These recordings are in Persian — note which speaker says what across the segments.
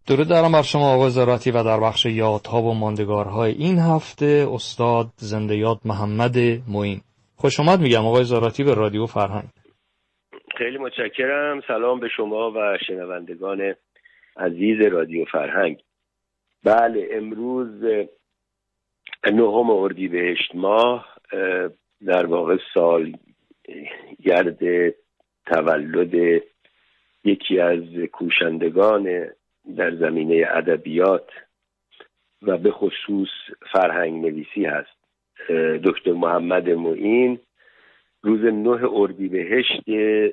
Speaker 1: درود دارم بر شما آقای زاراتی و در بخش یادها و ماندگارهای این هفته استاد زنده یاد محمد معین. خوش آمد میگم آقای زاراتی به رادیو فرهنگ.
Speaker 2: خیلی متشکرم. سلام به شما و شنوندگان عزیز رادیو فرهنگ. بله، امروز 9 اردیبهشت ماه، در واقع سال گرد تولد یکی از کوشندگان در زمینه ادبیات و به خصوص فرهنگ نویسی هست، دکتر محمد معین. روز 9 اردیبهشت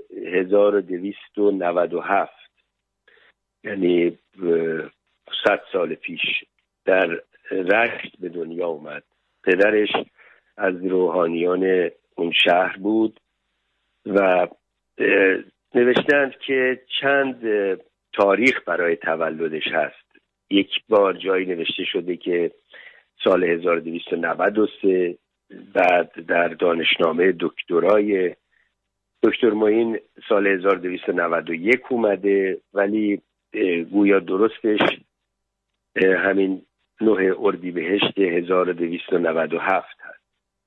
Speaker 2: 1297، یعنی 100 سال پیش، در رشت به دنیا اومد. پدرش از روحانیان اون شهر بود و نوشتند که چند تاریخ برای تولدش هست. یک بار جایی نوشته شده که سال 1293، بعد در دانشنامه دکترای دکتر معین سال 1291 اومده، ولی گویا درستش همین 9 اردیبهشت 1297 هست.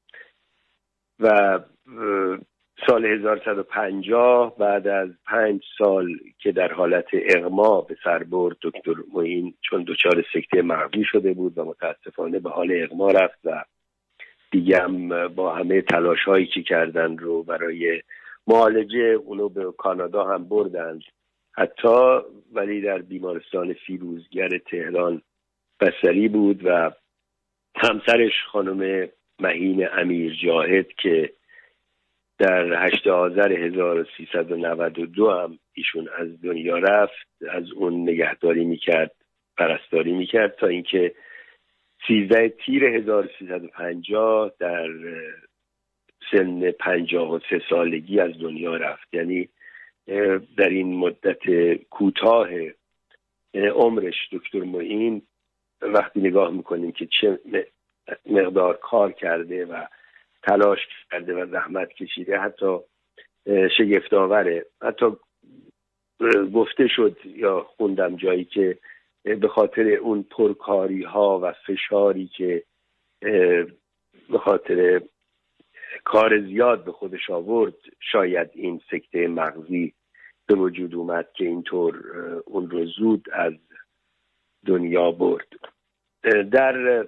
Speaker 2: و سال 1150 بعد از 5 سال که در حالت اغما به سر برد دکتر معین، چون دچار سکته مغزی شده بود و متاسفانه به حال اغما رفت و دیگه هم با همه تلاش هایی که کردن رو برای معالجه اونو به کانادا هم بردند حتی، ولی در بیمارستان فیروزگر تهران بستری بود و همسرش خانم مهین امیر جاهد که در 8 آذر 1392 هم ایشون از دنیا رفت، از اون نگهداری میکرد، پرستاری میکرد تا اینکه 13 تیر 1350 در سن 53 سالگی از دنیا رفت. یعنی در این مدت کوتاه عمرش دکتر معین، وقتی نگاه میکنیم که چه مقدار کار کرده و تلاش کرده و زحمت کشیده، حتی شگفت‌آوره. حتی گفته شد یا خوندم جایی که به خاطر اون پرکاری ها و فشاری که به خاطر کار زیاد به خودش آورد، شاید این سکته مغزی به وجود اومد که اینطور اون رو زود از دنیا برد. در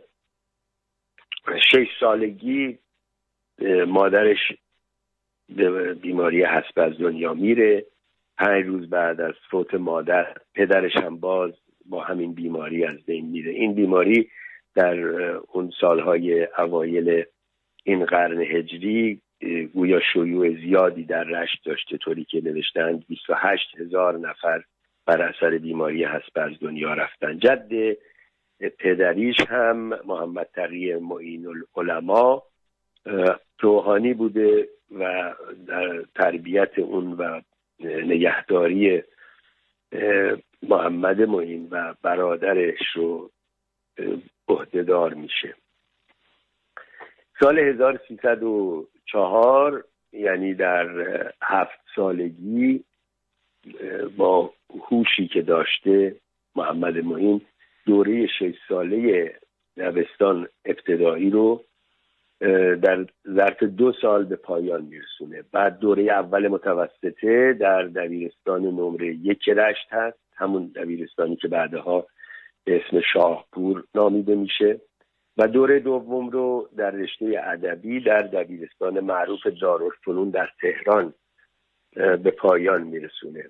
Speaker 2: 6 سالگی مادرش به بیماری حسب از دنیا میره. 5 روز بعد از فوت مادر پدرش هم باز با همین بیماری از بین میره. این بیماری در اون سالهای اوایل این قرن هجری گویا شیوع زیادی در رشت داشته، طوری که نوشتند 28,000 نفر بر اثر بیماری حسب از دنیا رفتن. جد پدریش هم محمد تقی معین العلماء روحانی بوده و در تربیت اون و نگهداری محمد معین و برادرش رو عهده‌دار میشه. سال 1304، یعنی در 7 سالگی، با هوشی که داشته محمد معین دوره 6 ساله دبستان ابتدایی رو در ظرف 2 سال به پایان میرسونه. بعد دوره اول متوسطه در دبیرستان نمره 1 رشت هست، همون دبیرستانی که بعدها به اسم شاهپور نامیده میشه، و دوره دوم رو در رشته ادبی در دبیرستان معروف دارالفنون در تهران به پایان میرسونه.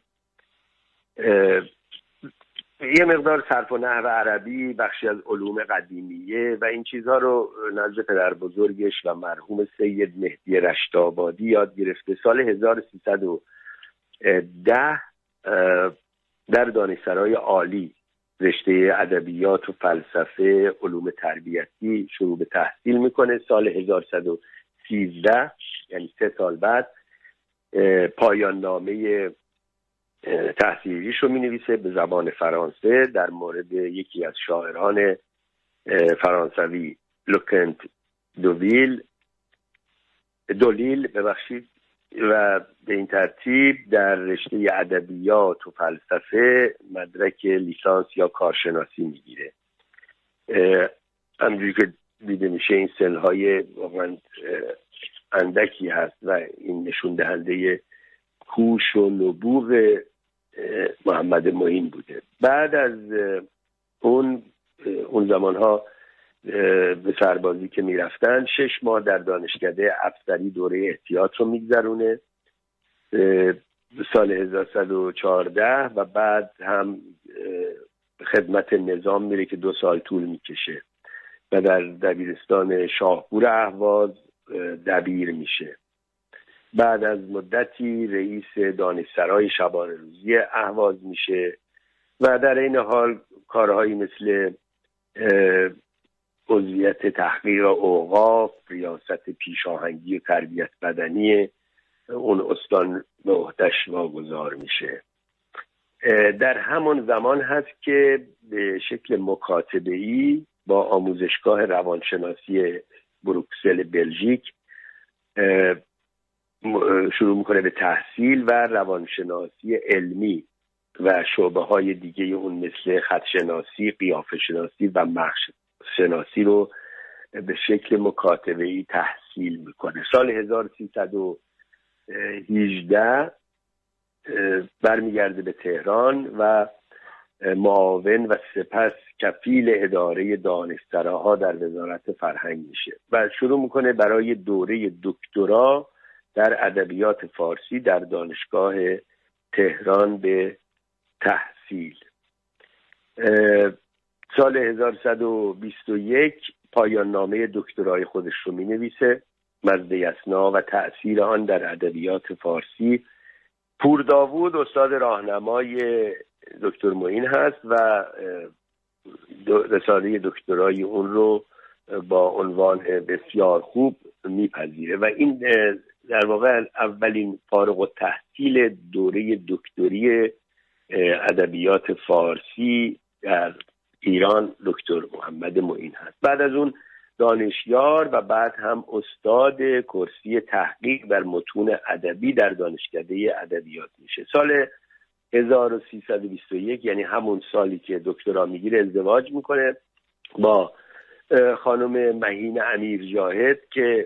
Speaker 2: یه مقدار صرف و نحو عربی، بخشی از علوم قدیمیه و این چیزها رو نزد پدر بزرگش و مرحوم سید مهدی رشت‌آبادی یاد گرفته. سال 1310 در دانشسرای عالی رشته ادبیات و فلسفه علوم تربیتی شروع به تحصیل میکنه. سال 1113، یعنی 3 سال بعد، پایان نامه تحصیلیش رو می‌نویسه به زبان فرانسه در مورد یکی از شاعران فرانسوی، لوکنت دولیل، و به این ترتیب در رشته ادبیات و فلسفه مدرک لیسانس یا کارشناسی میگیره. همونجوری که دیده میشه این سنهای واقعا اندکی هست و این نشون دهنده کوش و نبوغ محمد معین بوده. بعد از اون زمانها به سربازی که میرفتن 6 ماه در دانشکده افسری دوره احتیاط رو میگذرونه سال 1114 و بعد هم خدمت نظام میره که 2 سال طول میکشه و در دبیرستان شاهپور اهواز دبیر میشه. بعد از مدتی رئیس دانشسرای شبانه روزی اهواز میشه و در این حال کارهایی مثل عضویت تحقیق اوقاف، ریاست پیشاهنگی و تربیت بدنی اون استان به عهده‌اش واگذار میشه. در همون زمان هست که به شکل مکاتبه‌ای با آموزشگاه روانشناسی بروکسل بلژیک شروع میکنه به تحصیل و روانشناسی علمی و شعبه‌های دیگه اون مثل خطشناسی، قیافه شناسی و مغز شناسی رو به شکل مکاتبه‌ای تحصیل میکنه. سال 1318 برمیگرده به تهران و معاون و سپس کفیل اداره دانشسراها در وزارت فرهنگ میشه و شروع میکنه برای دوره دکترا در ادبیات فارسی در دانشگاه تهران به تحصیل. سال 1121 پایان نامه دکترای خودش رو می نویسه، مزده اسنا و تأثیر آن در ادبیات فارسی. پور داوود استاد راهنمای دکتر معین هست و رساله دکترای اون رو با عنوان بسیار خوب میپذیره و این در واقع اولین فارغ التحصیل دوره دکتری ادبیات فارسی در ایران دکتر محمد معین هست. بعد از اون دانشیار و بعد هم استاد کرسی تحقیق در متون ادبی در دانشکده ادبیات میشه. سال 1321 یعنی همون سالی که دکترا میگیره ازدواج میکنه با خانم مهین امیر جاهد که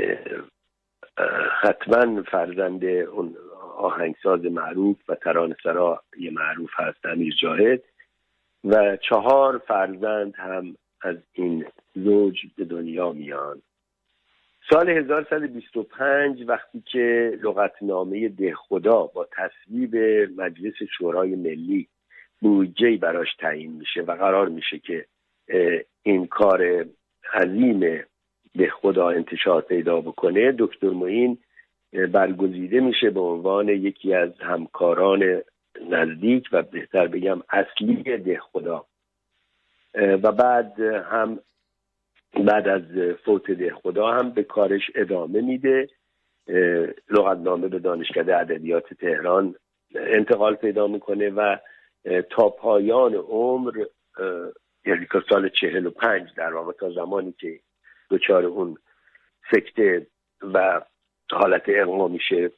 Speaker 2: حتما فرزند اون آهنگساز معروف و ترانه‌سرای معروف هست امیر جاهد و 4 فرزند هم از این زوج به دنیا میان. سال 1125 وقتی که لغتنامه دهخدا با تصویب مجلس شورای ملی بودجه‌ای براش تعیین میشه و قرار میشه که این کار عظیم دهخدا انتشار پیدا بکنه، دکتر معین برگزیده میشه به عنوان یکی از همکاران نزدیک و بهتر بگم اصلی دهخدا و بعد از فوت دهخدا هم به کارش ادامه میده. لغتنامه به دانشکده ادبیات تهران انتقال پیدا میکنه و تا پایان عمر یعنی تا سال 45 در واقع تا زمانی که دچار اون سکته و حالت اغما میشه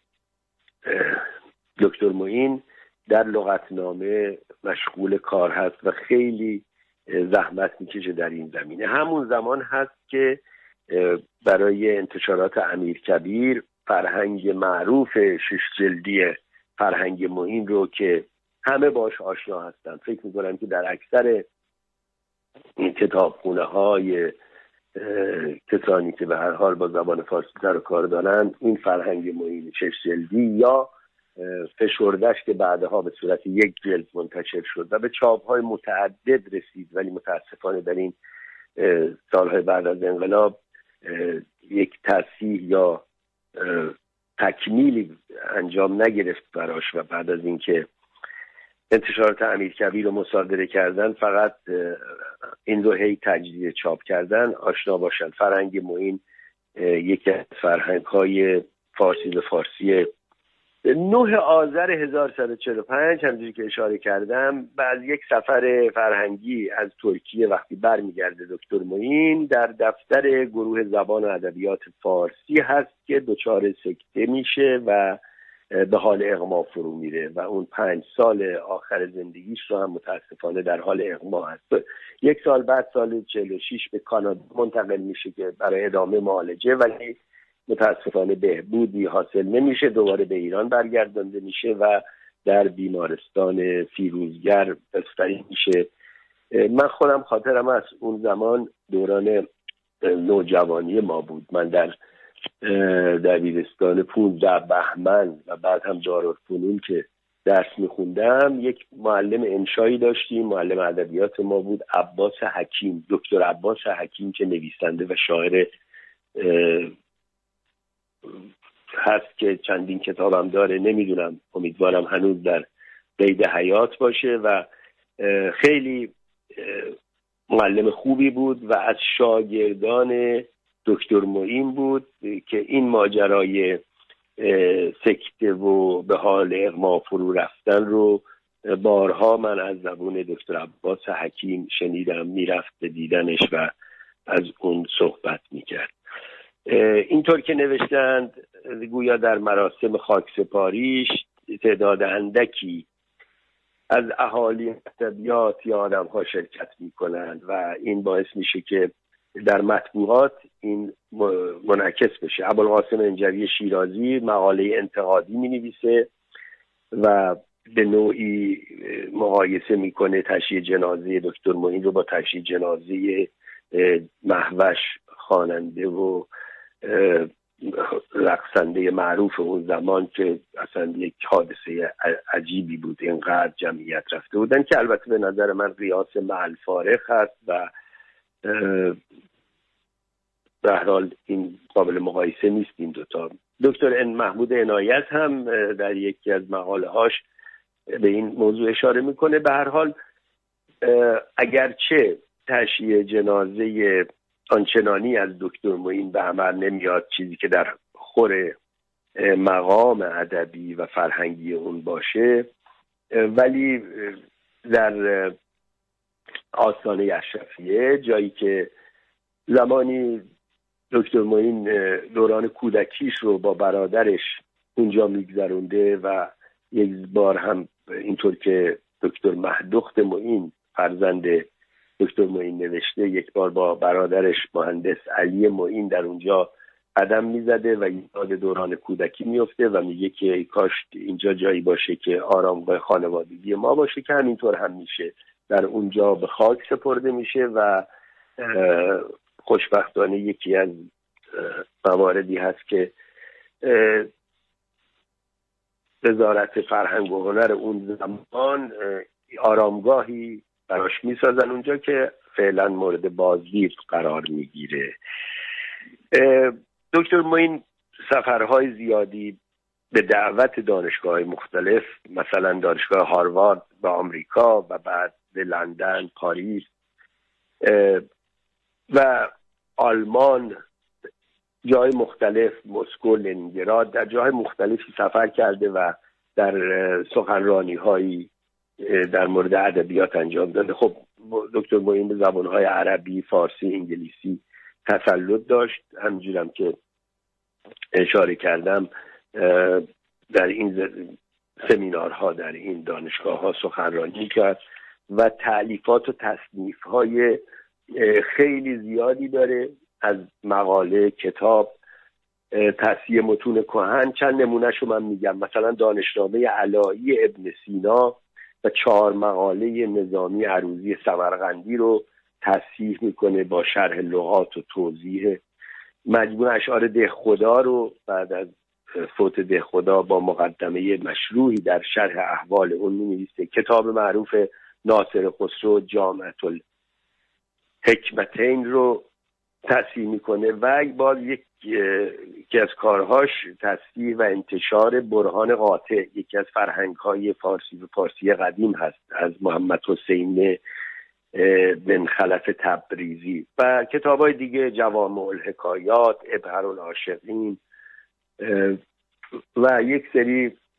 Speaker 2: دکتر معین در لغتنامه مشغول کار هست و خیلی زحمت میکشه در این زمینه. همون زمان هست که برای انتشارات امیرکبیر فرهنگ معروف 6 جلدی فرهنگ معین رو که همه باش آشنا هستن، فکر میکنم که در اکثر این کتابخونه های کسانی که به هر حال با زبان فارسی سر و کار دارن این فرهنگ معین 6 جلدی یا فشردش که بعدها به صورت 1 جلد منتشر شد و به چاپ‌های متعدد رسید، ولی متاسفانه در این سالهای بعد از انقلاب یک تصحیح یا تکمیلی انجام نگرفت براش و بعد از اینکه انتشارات امیرکبیر رو مصادره کردن فقط این رو هی تجدید چاپ کردن آشنا باشن. فرهنگ معین یکی از فرهنگ‌های فارسی به فارسی 9 آذر 1145 همونجوری که اشاره کردم بعد یک سفر فرهنگی از ترکیه وقتی برمیگرده دکتر معین در دفتر گروه زبان و ادبیات فارسی هست که دچار سکته میشه و به حال اغما فرو میره و اون 5 سال آخر زندگیش رو هم متاسفانه در حال اغما هست. 1 سال بعد سال 46 به کانادا منتقل میشه که برای ادامه معالجه، ولی متاسفانه بهبودی حاصل نمیشه، دوباره به ایران برگردانده میشه و در بیمارستان فیروزگر بستری میشه. من خودم خاطرم از اون زمان دوران نوجوانی ما بود. من در دبیرستان 15 بهمن و بعد هم دارالفنون که درس میخوندم یک معلم انشایی داشتیم، معلم ادبیات ما بود، عباس حکیم، دکتر عباس حکیم که نویسنده و شاعر هست که چندین کتابم داره، نمیدونم، امیدوارم هنوز در قید حیات باشه و خیلی معلم خوبی بود و از شاگردان دکتر معین بود که این ماجرای سکته و به حال اغما فرو رفتن رو بارها من از زبون دکتر عباس حکیم شنیدم، میرفت به دیدنش و از اون صحبت میکرد. اینطور که نوشتند گویا در مراسم خاکسپاریش تعداد اندکی از اهالی ادبیات یا آدم‌ها شرکت می‌کنند و این باعث میشه که در مطبوعات این منعکس بشه. ابوالقاسم انجوی شیرازی مقاله انتقادی می‌نویسه و به نوعی مقایسه می‌کنه تشییع جنازه دکتر معین رو با تشییع جنازه مهوش، خواننده و رقصنده معروف اون زمان که اصلا یک حادثه عجیبی بود، اینقدر جمعیت رفته بودن، که البته به نظر من قیاس مع الفارق هست و به هر حال این قابل مقایسه نیست این دوتا. دکتر محمود عنایت هم در یکی از مقاله هاش به این موضوع اشاره میکنه. به هر حال اگرچه تشییع جنازه آنچنانی از دکتر معین به عمل نمیاد، چیزی که در خور مقام ادبی و فرهنگی اون باشه، ولی در آستانه اشرفیه، جایی که زمانی دکتر معین دوران کودکیش رو با برادرش اونجا میگذرونده و یک بار هم اینطور که دکتر مهدخت معین فرزند دکتر معین نوشته، یک بار با برادرش مهندس علی معین در اونجا قدم میزده و یاد دوران کودکی میفته و میگه که ای کاش اینجا جایی باشه که آرامگاه خانوادگی ما باشه، که همینطور هم میشه. در اونجا به خاک سپرده میشه و خوشبختانه یکی از مواردی هست که وزارت فرهنگ و هنر اون زمان آرامگاهی براش میسازن اونجا که فعلا مورد بازدید قرار میگیره. دکتر معین سفرهای زیادی به دعوت دانشگاه‌های مختلف، مثلا دانشگاه هاروارد به آمریکا و بعد به لندن، پاریس و آلمان، جای مختلف، مسکو، لنینگراد، در جای مختلفی سفر کرده و در سخنرانی‌هایی در مورد ادبیات انجام داده. خب دکتر معین به زبان‌های عربی، فارسی، انگلیسی تسلط داشت. همینجورم که اشاره کردم در این سمینارها در این دانشگاه‌ها سخنرانی کرد و تألیفات و تصنیف‌های خیلی زیادی داره، از مقاله، کتاب، تصحیح متون کهن. چند نمونهشو من میگم. مثلا دانشنامه علایی ابن سینا و 4 مقاله نظامی عروضی سمرقندی رو تصحیح میکنه با شرح لغات و توضیح. مجموع اشعار دهخدا رو بعد از فوت دهخدا با مقدمه مشروحی در شرح احوال اون می‌نویسه. کتاب معروف ناصر خسرو جامعة الحکمتین رو تصحیح میکنه و باز یکی از کارهاش تصحیح و انتشار برهان قاطع، یکی از فرهنگ‌های فارسی و فارسی قدیم هست، از محمد حسین بن خلف تبریزی و کتاب‌های دیگه، جوامع الحکایات، ابهر العاشقین و یک سری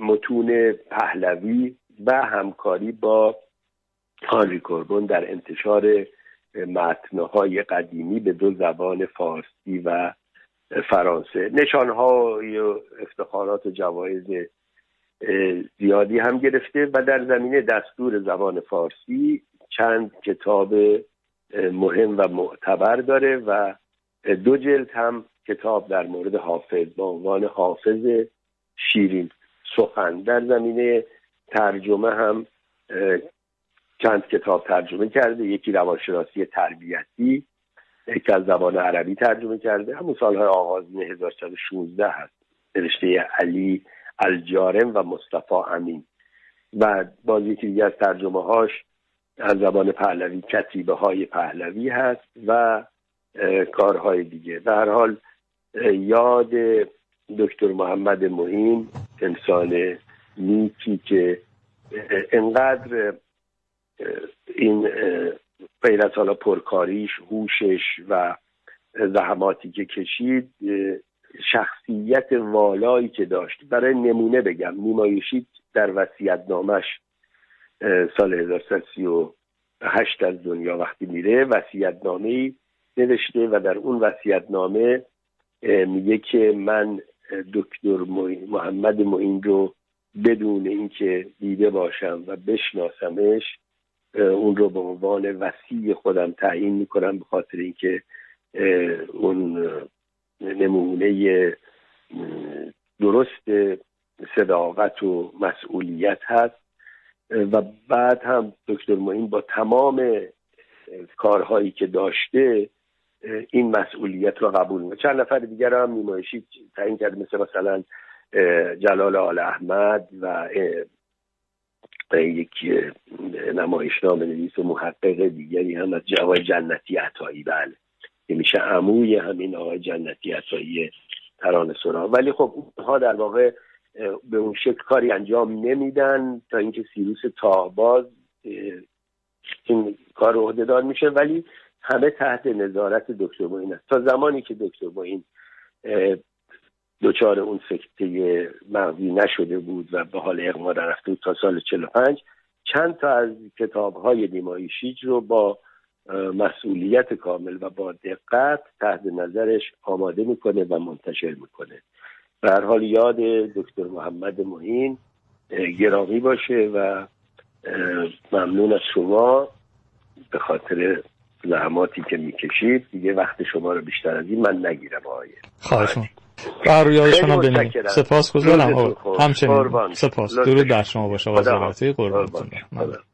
Speaker 2: متون پهلوی و همکاری با هانری کوربون در انتشار متن‌های قدیمی به 2 زبان فارسی و فرانسه. نشان‌های و افتخارات و جوایز زیادی هم گرفته و در زمینه دستور زبان فارسی چند کتاب مهم و معتبر داره و 2 جلد هم کتاب در مورد حافظ با عنوان حافظ شیرین سخن. در زمینه ترجمه هم چند کتاب ترجمه کرده، یکی روانشناسی تربیتی که از زبان عربی ترجمه کرده، همون سالهای آغازین 1916 هست، نوشته علی الجارم و مصطفی امین. و باز یکی دیگه از ترجمه هاش از زبان پهلوی کتیبه های پهلوی هست و کارهای دیگه. در هر حال یاد دکتر محمد معین، انسان نیکی که انقدر این غیر از حالا پرکاریش، هوشش و زحماتی که کشید، شخصیت والایی که داشت. برای نمونه بگم، نیمایشی در وصیت‌نامش سال 1338 از دنیا وقتی میره وصیت‌نامه‌ای نوشته و در اون وصیت‌نامه میگه که من دکتر محمد معین رو بدون اینکه دیده باشم و بشناسمش اون رو به عنوان وصی خودم تعیین میکنم، به خاطر اینکه اون نمونه درست صداقت و مسئولیت هست. و بعد هم دکتر معین با تمام کارهایی که داشته این مسئولیت رو قبول میکنه. چند نفر دیگر هم نیمایشی تعیین کرد، مثلا جلال آل احمد و یک نمایشنامه نویس و محقق دیگری هم از آقای جنتی عطایی، بله، که میشه عموی همین آقای جنتی عطایی ترانه‌سرا. ولی خب اونها در واقع به اون شکل کاری انجام نمیدن تا اینکه سیروس تاهباز این کار رو عهده‌دار میشه، ولی همه تحت نظارت دکتر معین است. تا زمانی که دکتر معین دچار اون سکته مغزی نشده بود و به حال اغما رفته بود تا سال 45، چند تا از کتاب‌های نیمایشیج رو با مسئولیت کامل و با دقت تحت نظرش آماده میکنه و منتشر میکنه. به هر حال یاد دکتر محمد معین گرامی باشه و ممنون از شما به خاطر زحماتی که میکشید. دیگه وقت شما رو بیشتر از این من نگیرم آقای.
Speaker 1: خواهش می‌کنم. بر یادشون هم بنیم. سپاسگزارم. همچنین سپاس. درود بر شما باشه. آقای زراعتی. قربانتون.